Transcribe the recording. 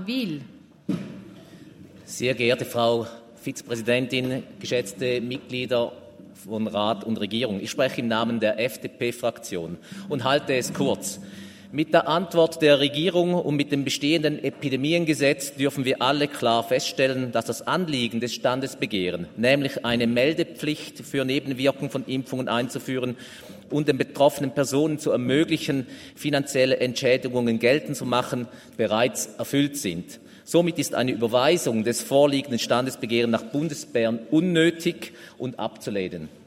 Wil. Sehr geehrte Frau Vizepräsidentin, geschätzte Mitglieder von Rat und Regierung, ich spreche im Namen der FDP-Fraktion und halte es kurz. Mit der Antwort der Regierung und mit dem bestehenden Epidemiengesetz dürfen wir alle klar feststellen, dass das Anliegen des Standesbegehren, nämlich eine Meldepflicht für Nebenwirkungen von Impfungen einzuführen und den betroffenen Personen zu ermöglichen, finanzielle Entschädigungen geltend zu machen, bereits erfüllt sind. Somit ist eine Überweisung des vorliegenden Standesbegehrens nach Bundesbern unnötig und abzulehnen.